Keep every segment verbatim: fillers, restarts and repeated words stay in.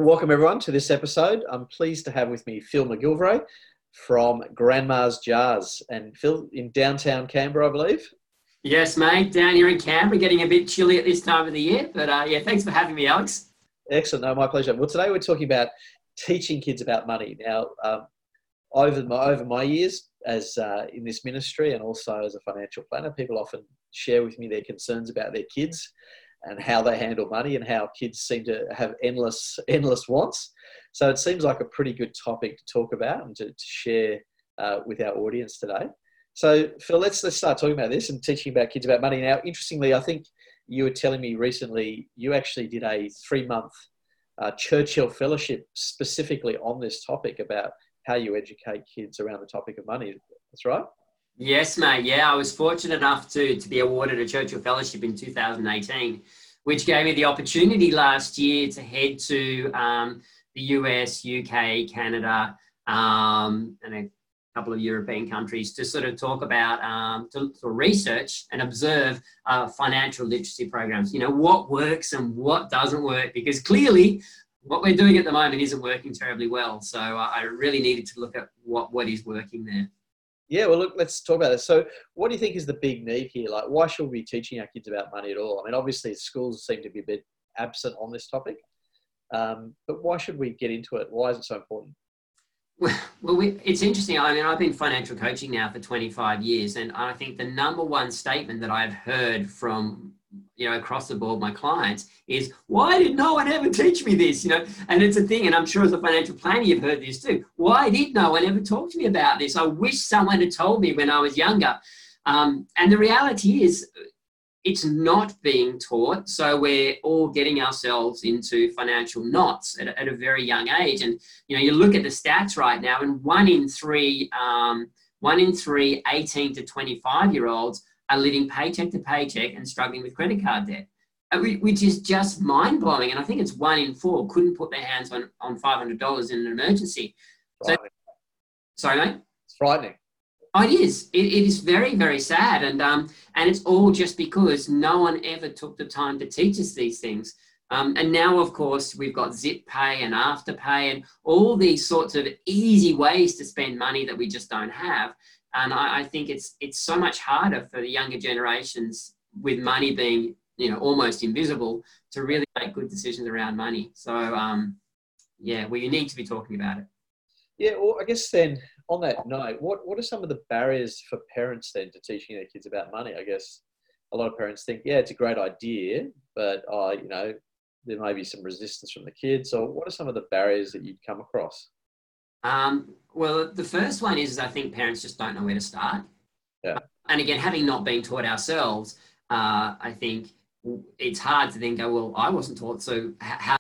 welcome everyone to this episode. I'm pleased to have with me Phil McGilvray from Grandma's Jars. And Phil, in downtown Canberra, I believe? Yes, mate. Down here in Canberra, getting a bit chilly at this time of the year. But uh, yeah, thanks for having me, Alex. Excellent. No, my pleasure. Well, today we're talking about teaching kids about money. Now, um, over my over my years as uh, in this ministry and also as a financial planner, people often share with me their concerns about their kids and how they handle money and how kids seem to have endless, endless wants. So it seems like a pretty good topic to talk about and to, to share uh, with our audience today. So Phil, let's, let's start talking about this and teaching about kids about money. Now, interestingly, I think you were telling me recently, you actually did a three month uh, Churchill Fellowship specifically on this topic about how you educate kids around the topic of money. That's right? Yes, mate. Yeah, I was fortunate enough to, to be awarded a Churchill Fellowship in two thousand eighteen, which gave me the opportunity last year to head to um, the U S, U K, Canada, um, and a couple of European countries to sort of talk about, um, to, to research and observe uh, financial literacy programs. You know, what works and what doesn't work, because clearly what we're doing at the moment isn't working terribly well. So uh, I really needed to look at what, what is working there. Yeah, well, look, let's talk about this. So what do you think is the big need here? Like, why should we be teaching our kids about money at all? I mean, obviously schools seem to be a bit absent on this topic, um, but why should we get into it? Why is it so important? Well, well we, it's interesting. I mean, I've been financial coaching now for twenty-five years, and I think the number one statement that I've heard from, you know, across the board, my clients is, why did no one ever teach me this? You know, and it's a thing, and I'm sure as a financial planner, you've heard this too. Why did no one ever talk to me about this? I wish someone had told me when I was younger. Um, and the reality is it's not being taught. So we're all getting ourselves into financial knots at, at a very young age. And, you know, you look at the stats right now, and one in three, um, one in three eighteen to twenty-five year olds are living paycheck to paycheck and struggling with credit card debt, which is just mind-blowing. And I think it's one in four couldn't put their hands on, on five hundred dollars in an emergency. So, sorry, mate? It's frightening. Oh, it is. It, it is very, very sad. And um, and it's all just because no one ever took the time to teach us these things. Um, and now, of course, we've got Zip Pay and Afterpay and all these sorts of easy ways to spend money that we just don't have. And I, I think it's it's so much harder for the younger generations with money being, you know, almost invisible to really make good decisions around money. So, um, yeah, well, you need to be talking about it. Yeah, well, I guess then on that note, what, what are some of the barriers for parents then to teaching their kids about money? I guess a lot of parents think, yeah, it's a great idea, but, uh, you know, there may be some resistance from the kids. So what are some of the barriers that you'd come across? Um, well, the first one is I think parents just don't know where to start. Yeah. And again, having not been taught ourselves, uh, I think it's hard to then go, well, I wasn't taught, so how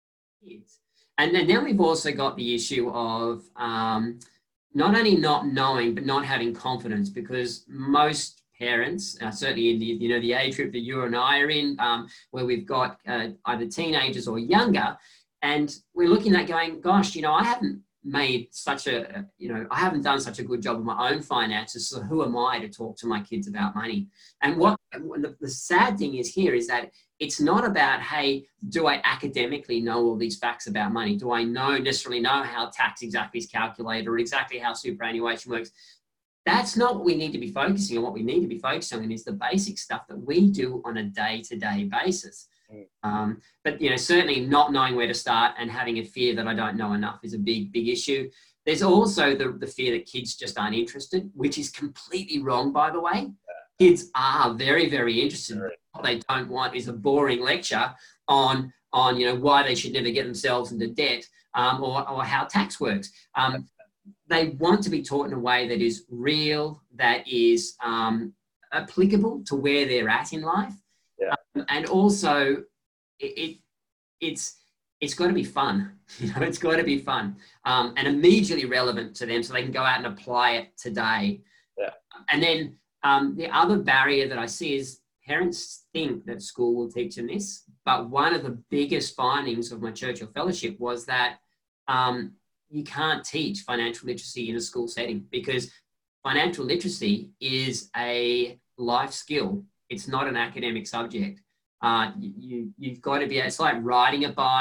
kids? And then, then we've also got the issue of um, not only not knowing, but not having confidence, because most parents, uh, certainly in the, you know, the age group that you and I are in, um, where we've got uh, either teenagers or younger, and we're looking at going, gosh, you know, I haven't made such a, you know, I haven't done such a good job of my own finances, so who am I to talk to my kids about money? And what the, the sad thing is here is that it's not about, hey, do I academically know all these facts about money? Do I know necessarily know how tax exactly is calculated or exactly how superannuation works? That's not what we need to be focusing on. What we need to be focusing on is the basic stuff that we do on a day-to-day basis. Um, but, you know, certainly not knowing where to start and having a fear that I don't know enough is a big, big issue. There's also the, the fear that kids just aren't interested, which is completely wrong, by the way. Kids are very, very interested. What they don't want is a boring lecture on, on you know, why they should never get themselves into debt um, or, or how tax works. Um, they want to be taught in a way that is real, that is um, applicable to where they're at in life. Yeah. Um, and also, it, it it's it's got to be fun. You know, it's got to be fun um, and immediately relevant to them, so they can go out and apply it today. Yeah. And then um, the other barrier that I see is parents think that school will teach them this, but one of the biggest findings of my Churchill Fellowship was that um, you can't teach financial literacy in a school setting, because financial literacy is a life skill. It's not an academic subject. Uh, you, you've got to be, it's like riding a bike,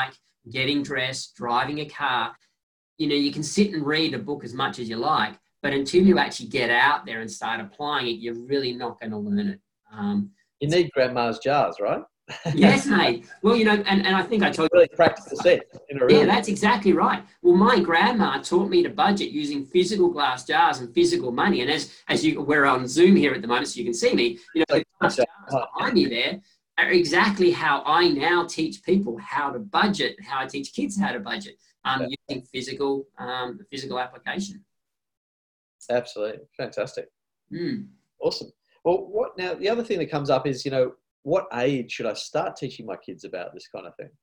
getting dressed, driving a car. You know, you can sit and read a book as much as you like, but until you actually get out there and start applying it, you're really not going to learn it. Um, you need grandma's jars, right? Yes, mate. Well, you know, and, and I think I told you. Really practice the set. In a really Yeah, that's exactly right. Well, my grandma taught me to budget using physical glass jars and physical money. And as as you, we're on Zoom here at the moment, so you can see me, you know, the glass jars behind me there are exactly how I now teach people how to budget, how I teach kids how to budget, um, using physical, um, physical application. Absolutely. Fantastic. Mm. Awesome. Well, what now, the other thing that comes up is, you know, what age should I start teaching my kids about this kind of thing?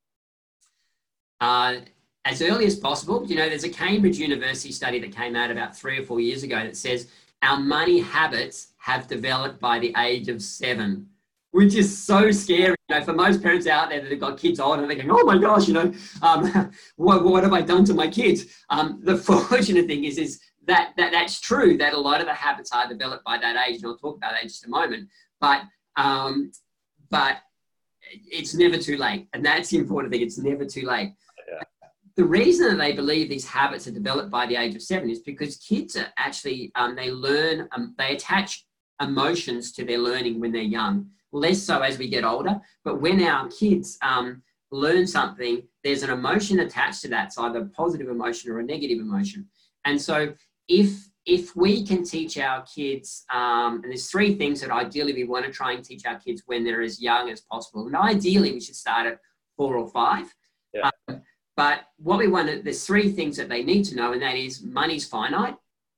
Uh, as early as possible. You know, there's a Cambridge University study that came out about three or four years ago that says our money habits have developed by the age of seven, which is so scary. You know, for most parents out there that have got kids older, they're going, oh my gosh, you know, um, what, what have I done to my kids? Um, the fortunate thing is, is that, that that's true, that a lot of the habits are developed by that age, and I'll talk about that in just a moment. But um, but it's never too late. And that's the important thing. It's never too late. Yeah. The reason that they believe these habits are developed by the age of seven is because kids are actually, um, they learn, um, they attach emotions to their learning when they're young, less so as we get older. But when our kids um, learn something, there's an emotion attached to that. It's either a positive emotion or a negative emotion. And so if If we can teach our kids, um, and there's three things that ideally we want to try and teach our kids when they're as young as possible. And ideally, we should start at four or five. Yeah. Um, but what we want to, there's three things that they need to know, and that is money's finite.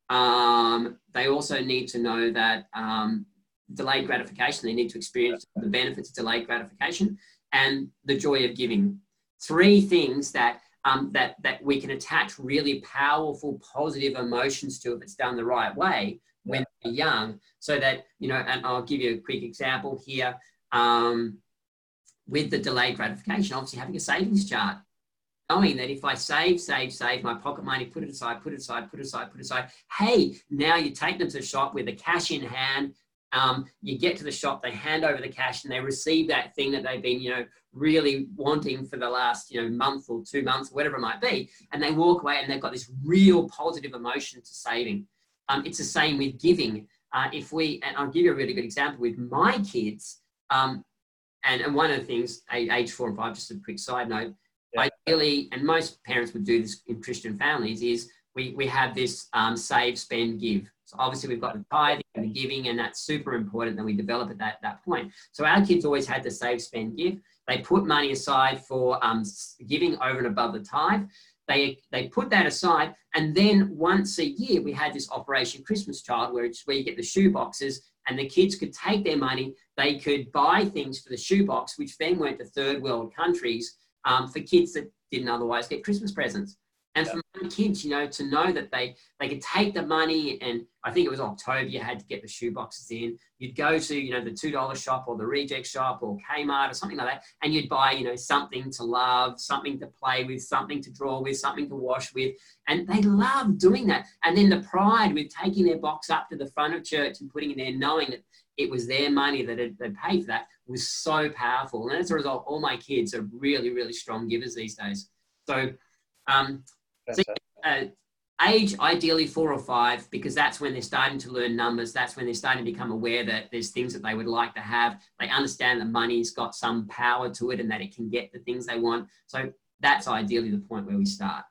Um, they also need to know that um, delayed gratification, they need to experience the benefits of delayed gratification and the joy of giving. Three things that Um, that, that we can attach really powerful, positive emotions to if it's done the right way when they're young. So that, you know, and I'll give you a quick example here. Um, with the delayed gratification, obviously having a savings chart, knowing that if I save, save, save my pocket money, put it aside, put it aside, put it aside, put it aside, hey, now you take them to the shop with the cash in hand. Um, you get to the shop, they hand over the cash, and they receive that thing that they've been, you know, really wanting for the last, you know, month or two months, whatever it might be. And they walk away and they've got this real positive emotion to saving. Um, it's the same with giving. Uh, if we, and I'll give you a really good example with my kids. Um, and, and one of the things, age four and five, just a quick side note, yeah. Ideally, and most parents would do this in Christian families, is we, we have this um, save, spend, give. So obviously we've got the tithing and the giving, and that's super important that we develop at that, that point. So our kids always had the save, spend, give. They put money aside for um, giving over and above the tithe. They, they put that aside, and then once a year we had this Operation Christmas Child, where it's where you get the shoe boxes, and the kids could take their money, they could buy things for the shoebox, which then went to third world countries um, for kids that didn't otherwise get Christmas presents. And for my kids, you know, to know that they, they could take the money, and I think it was October, you had to get the shoe boxes in. You'd go to, you know, the two dollar shop or the reject shop or Kmart or something like that, and you'd buy, you know, something to love, something to play with, something to draw with, something to wash with. And they love doing that. And then the pride with taking their box up to the front of church and putting it there, knowing that it was their money that had, had paid for that, was so powerful. And as a result, all my kids are really, really strong givers these days. So, um, So, uh, age, ideally four or five, because that's when they're starting to learn numbers. That's when they're starting to become aware that there's things that they would like to have. They understand that money's got some power to it and that it can get the things they want. So that's ideally the point where we start.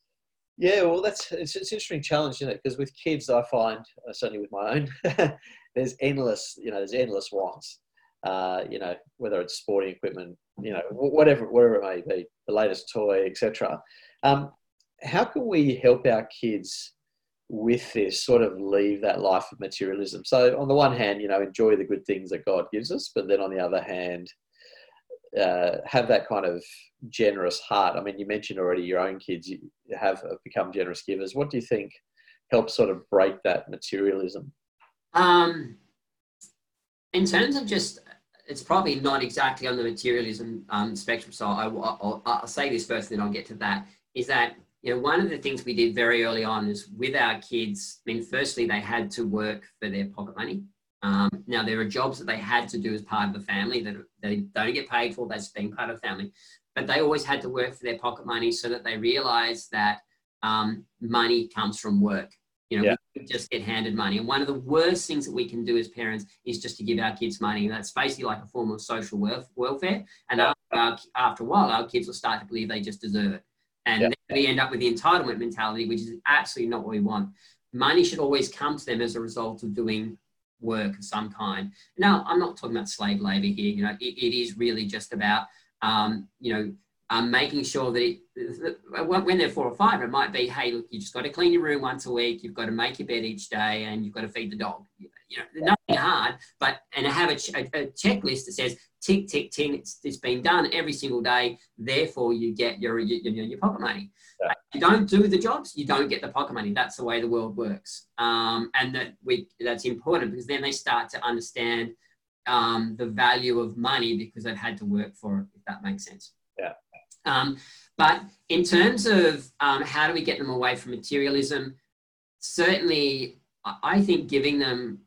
Yeah, well, that's it's, it's an interesting challenge, isn't it? Because with kids, I find, uh, certainly with my own, there's endless, you know, there's endless wants. Uh, you know, whether it's sporting equipment, you know, whatever, whatever it may be, the latest toy, et cetera. Um, how can we help our kids with this, sort of leave that life of materialism? So on the one hand, you know, enjoy the good things that God gives us, but then on the other hand, uh, have that kind of generous heart. I mean, you mentioned already your own kids have become generous givers. What do you think helps sort of break that materialism? Um, in terms of just, it's probably not exactly on the materialism um, spectrum, so I, I'll, I'll say this first, then I'll get to that, is that, you know, one of the things we did very early on is with our kids, I mean, firstly, they had to work for their pocket money. Um, now, there are jobs that they had to do as part of the family that they don't get paid for, that's being part of the family. but they always had to work for their pocket money so that they realized that um, money comes from work. You know, Yeah. we just get handed money. And one of the worst things that we can do as parents is just to give our kids money. And that's basically like a form of social welfare. And Yeah. after, after a while, our kids will start to believe they just deserve it. And Yeah. then we end up with the entitlement mentality, which is absolutely not what we want. Money should always come to them as a result of doing work of some kind. Now, I'm not talking about slave labor here. You know, it, it is really just about, um, you know, Um, making sure that it, when they're four or five, it might be, hey, look, you just got to clean your room once a week. You've got to make your bed each day, and you've got to feed the dog. You know, nothing hard, but and have a, a, a checklist that says tick, tick, tick. It's, it's been done every single day. Therefore, you get your your, your pocket money. Yeah. If you don't do the jobs, you don't get the pocket money. That's the way the world works, um, and that we that's important because then they start to understand um, the value of money because they've had to work for it. If that makes sense. Yeah. Um, but in terms of um, how do we get them away from materialism, certainly I think giving them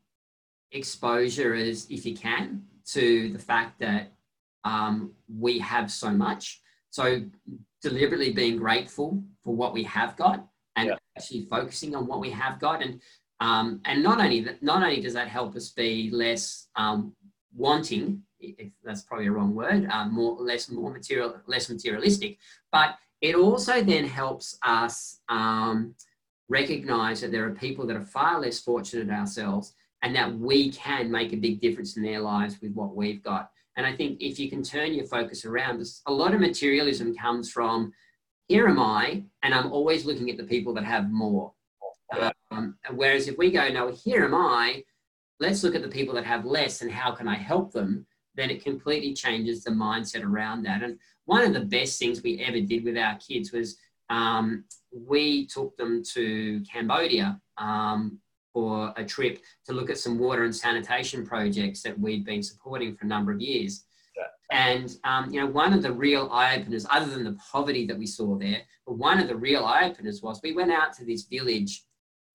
exposure as if you can to the fact that um, we have so much. So deliberately being grateful for what we have got and yeah. actually focusing on what we have got. And um, and not only that, not only does that help us be less um, wanting, if that's probably a wrong word, um, more, less, more material, less materialistic, but it also then helps us um, recognize that there are people that are far less fortunate than ourselves and that we can make a big difference in their lives with what we've got. And I think if you can turn your focus around, a lot of materialism comes from, here am I, and I'm always looking at the people that have more. Yeah. Um, whereas if we go, no, here am I, let's look at the people that have less and how can I help them, then it completely changes the mindset around that. And one of the best things we ever did with our kids was um, we took them to Cambodia um, for a trip to look at some water and sanitation projects that we'd been supporting for a number of years. Yeah. And, um, you know, one of the real eye-openers, other than the poverty that we saw there, but one of the real eye-openers was we went out to this village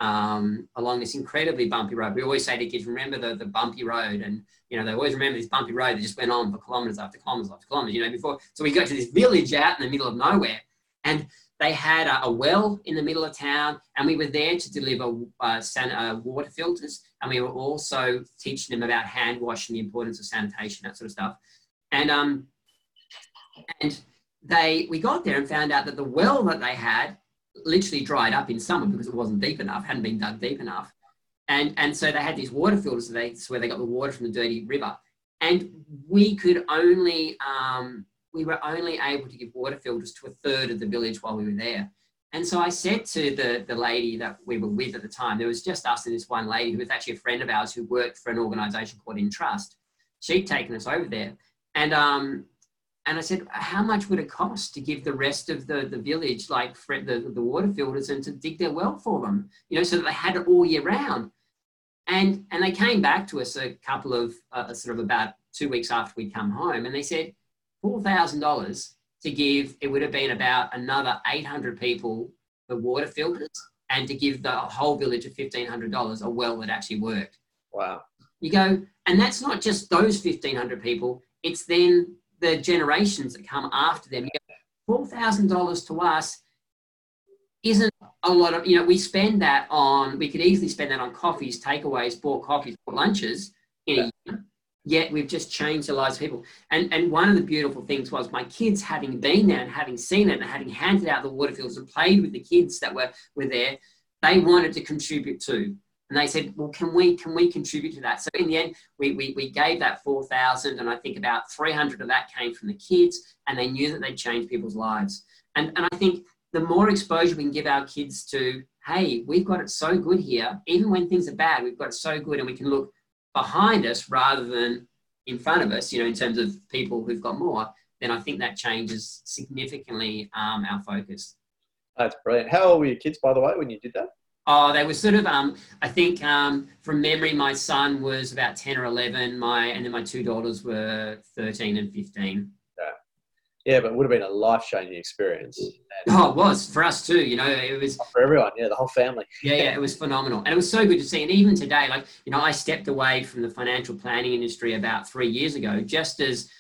Um, along this incredibly bumpy road. We always say to kids, remember the, the bumpy road. And, you know, they always remember this bumpy road that just went on for kilometres after kilometres after kilometres, you know, before. So we got to this village out in the middle of nowhere and they had a, a well in the middle of town and we were there to deliver uh, san- uh, water filters. And we were also teaching them about hand washing, the importance of sanitation, that sort of stuff. And, um, and they, we got there and found out that the well that they had literally dried up in summer because it wasn't deep enough, hadn't been dug deep enough. And, and so they had these water filters, they, where they got the water from the dirty river. And we could only, um, we were only able to give water filters to a third of the village while we were there. And so I said to the, the lady that we were with at the time, there was just us and this one lady who was actually a friend of ours who worked for an organisation called Entrust. She'd taken us over there. And, um, And I said, how much would it cost to give the rest of the, the village, like the, the water filters and to dig their well for them, you know, so that they had it all year round. And, and they came back to us a couple of, uh, sort of about two weeks after we'd come home. And they said, four thousand dollars to give, it would have been about another eight hundred people the water filters and to give the whole village of fifteen hundred dollars a well that actually worked. Wow. You go, and that's not just those fifteen hundred people, it's then the generations that come after them. four thousand dollars to us isn't a lot of, you know, we spend that on, we could easily spend that on coffees, takeaways, bought coffees, bought lunches in a year, yet we've just changed the lives of people. And, and one of the beautiful things was my kids having been there and having seen it and having handed out the water filters and played with the kids that were, were there, they wanted to contribute too. And they said, well, can we can we contribute to that? So in the end, we we, we gave that four thousand, and I think about three hundred of that came from the kids, and they knew that they'd change people's lives. And and I think the more exposure we can give our kids to, hey, we've got it so good here, even when things are bad, we've got it so good, and we can look behind us rather than in front of us, you know, in terms of people who've got more, then I think that changes significantly um, our focus. That's brilliant. How old were your kids, by the way, when you did that? Oh, they were sort of, um, I think um, from memory, my son was about ten or eleven, my, and then my two daughters were thirteen and fifteen. Yeah, yeah, but it would have been a life-changing experience. And oh, it was for us too, you know, it was. For everyone, yeah, the whole family. yeah, yeah, it was phenomenal. And it was so good to see. And even today, like, you know, I stepped away from the financial planning industry about three years ago, just as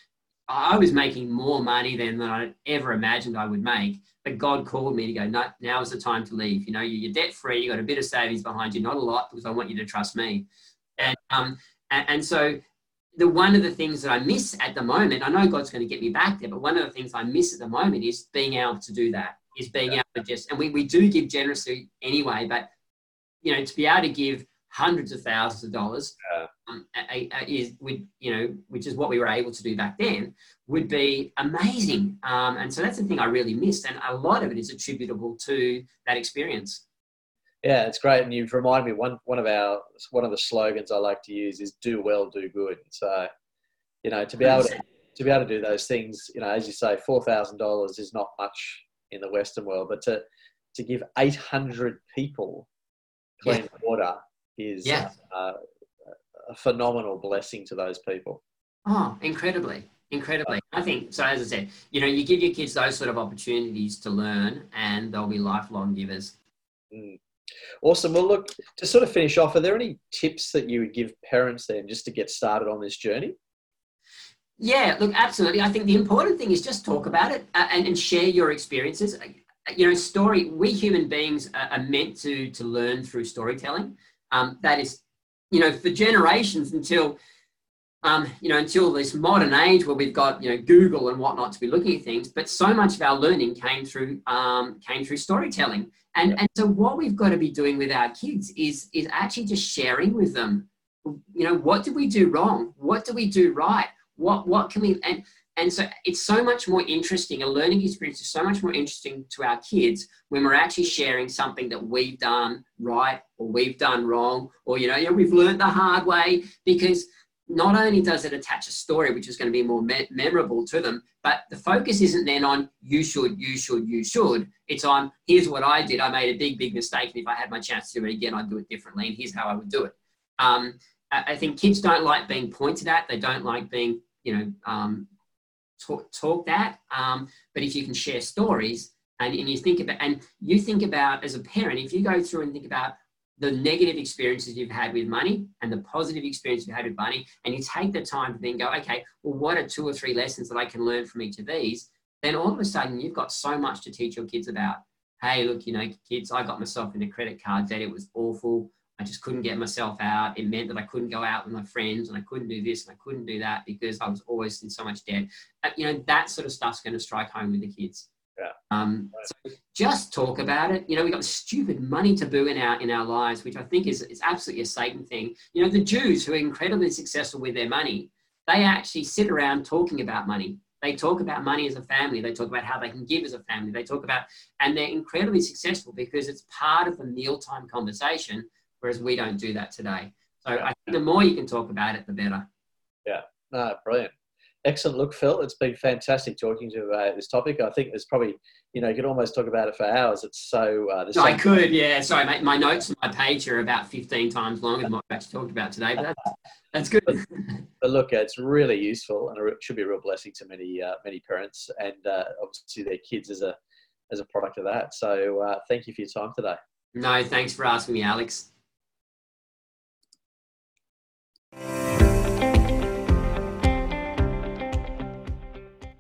I was making more money than, than I ever imagined I would make. But God called me to go, no, now is the time to leave. You know, you're debt free. You got a bit of savings behind you, not a lot, because I want you to trust me. And um, and, and so the one of the things that I miss at the moment, I know God's going to get me back there, but one of the things I miss at the moment is being able to do that. Is being able to just, and we, we do give generously anyway, but you know, to be able to give hundreds of thousands of dollars Yeah. um, a, a, is would you know, which is what we were able to do back then, would be amazing. Um, and so that's the thing I really missed, and a lot of it is attributable to that experience. Yeah, it's great, and you've reminded me one one of our one of the slogans I like to use is "Do well, do good." So, you know, to be able to to be able to do those things, you know, as you say, four thousand dollars is not much in the Western world, but to to give eight hundred people clean yeah. water is yeah. uh, a phenomenal blessing to those people. Oh, incredibly, incredibly. I think, so as I said, you know, you give your kids those sort of opportunities to learn and they'll be lifelong givers. Mm. Awesome. Well, look, to sort of finish off, are there any tips that you would give parents then just to get started on this journey? Yeah, look, absolutely. I think the important thing is just talk about it uh, and, and share your experiences. You know, story, we human beings are, are meant to, to learn through storytelling. Um, that is, you know, for generations until, um, you know, until this modern age where we've got, you know, Google and whatnot to be looking at things, but so much of our learning came through, um, came through storytelling. And, and so what we've got to be doing with our kids is, is actually just sharing with them, you know, what did we do wrong? What do we do right? What what can we, and and so it's so much more interesting, a learning experience is so much more interesting to our kids when we're actually sharing something that we've done right or we've done wrong, or, you know, you know we've learned the hard way, because not only does it attach a story, which is going to be more me- memorable to them, but the focus isn't then on you should, you should, you should. It's on, here's what I did. I made a big, big mistake. And if I had my chance to do it again, I'd do it differently. And here's how I would do it. Um, I, I think kids don't like being pointed at. They don't like being, you know, um, talk, talk that. Um, but if you can share stories and, and you think about, and you think about as a parent, if you go through and think about the negative experiences you've had with money and the positive experience you've had with money, and you take the time to then go, okay, well, what are two or three lessons that I can learn from each of these? Then all of a sudden you've got so much to teach your kids about. Hey, look, you know, kids, I got myself into credit card debt. It was awful. I just couldn't get myself out. It meant that I couldn't go out with my friends, and I couldn't do this and I couldn't do that because I was always in so much debt. Uh, you know, that sort of stuff's going to strike home with the kids. Yeah. Um, so just talk about it. You know, we've got stupid money taboo in our in our lives, which I think is, is absolutely a Satan thing. You know, the Jews who are incredibly successful with their money, they actually sit around talking about money. They talk about money as a family. They talk about how they can give as a family. They talk about, and they're incredibly successful because it's part of the mealtime conversation, whereas we don't do that today. So I think the more you can talk about it, the better. Yeah, no, brilliant. Excellent. Look, Phil, it's been fantastic talking to you about this topic. I think there's probably, you know, you could almost talk about it for hours. It's so... Uh, no, so I could, yeah. Sorry, mate. My notes on my page are about fifteen times longer than what we actually talked about today, but that's, that's good. But, but look, it's really useful, and it should be a real blessing to many uh, many parents and uh, obviously their kids as a, as a product of that. So uh, thank you for your time today. No, thanks for asking me, Alex.